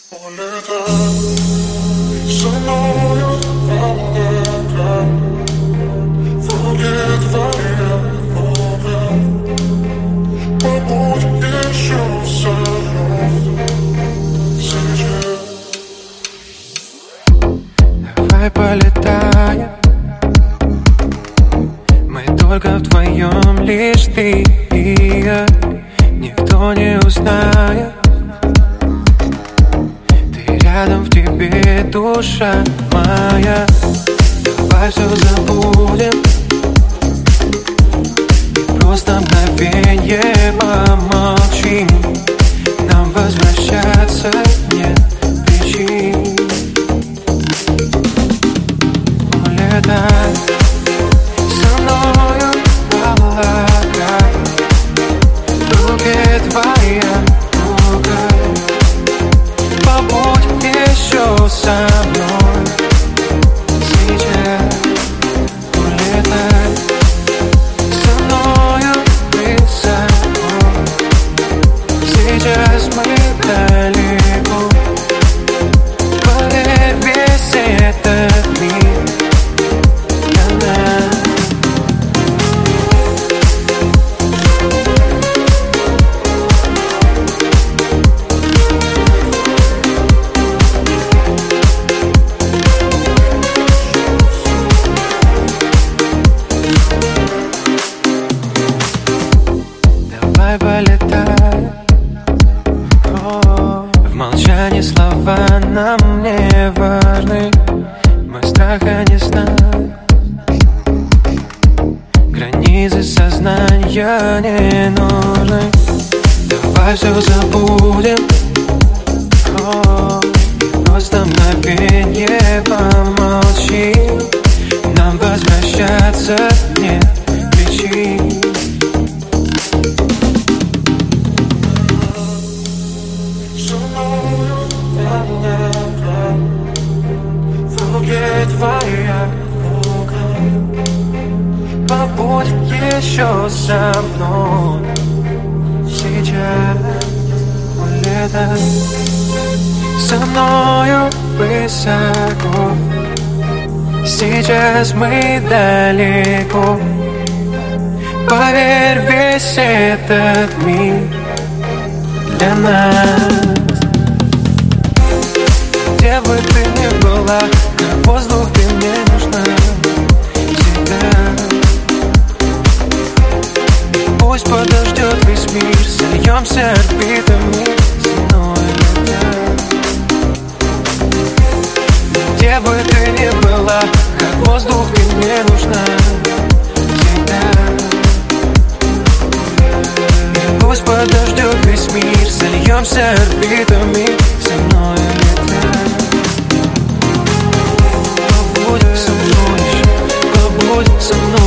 Улетай со мною облака, в руке твоя рука. Побудь еще со мной сейчас. Давай полетаем, мы только вдвоем, лишь ты и я. Никто не узнает, ты рядом, в тебе душа моя. Давай все забудем, просто мгновенье помолчим. Нам возвращаться нет причин. Улетай со мною в облака, в руке твоя рука. Побудь еще со мной сейчас. Улетай со мною высоко, сейчас мы далеко. Поверь, весь этот мир для нас. Давай полетай. В молчании слова нам не важны. Мы страха не знаем, границы сознания не нужны. Давай все забудем, просто мгновенье помолчи. Нам возвращаться нет причин. Со мною облака, в руке твоя рука. Побудь еще со мной сейчас. Улетай со мною высоко, сейчас мы далеко. Поверь, весь этот мир для нас. Где бы ты ни была, как воздух ты мне нужна всегда. Пусть подождет весь мир, сольемся орбитами с мной летать. Где бы ты ни была, как воздух ты мне нужна всегда. Пусть подождет весь мир, сольемся орбитами со мной летать. Побудь со мной, побудь со мной.